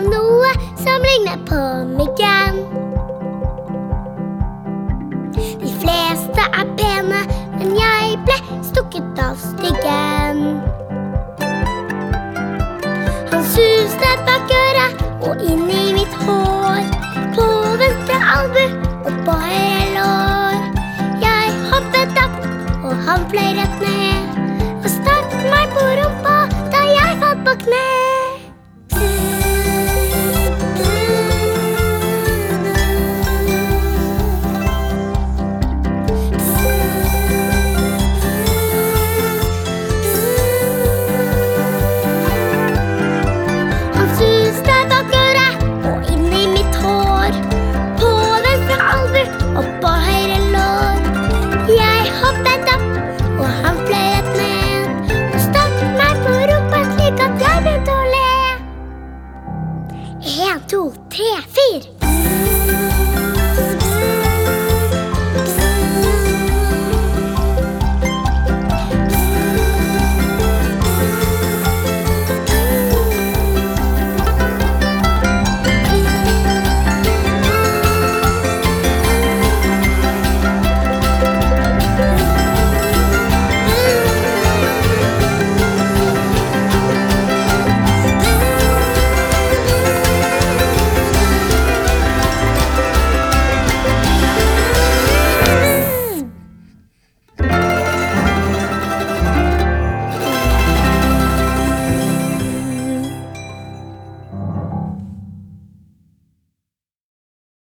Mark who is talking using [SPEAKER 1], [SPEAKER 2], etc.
[SPEAKER 1] noe som ligner på myggen. De fleste er pene, men jeg ble stukket av styggen. Han suste bak øret og inn i mitt hår, på venstre albu og på høyre lår. Jeg hoppet opp, og han fløy rett ned og stakk meg på rumpa da jeg falt på kne.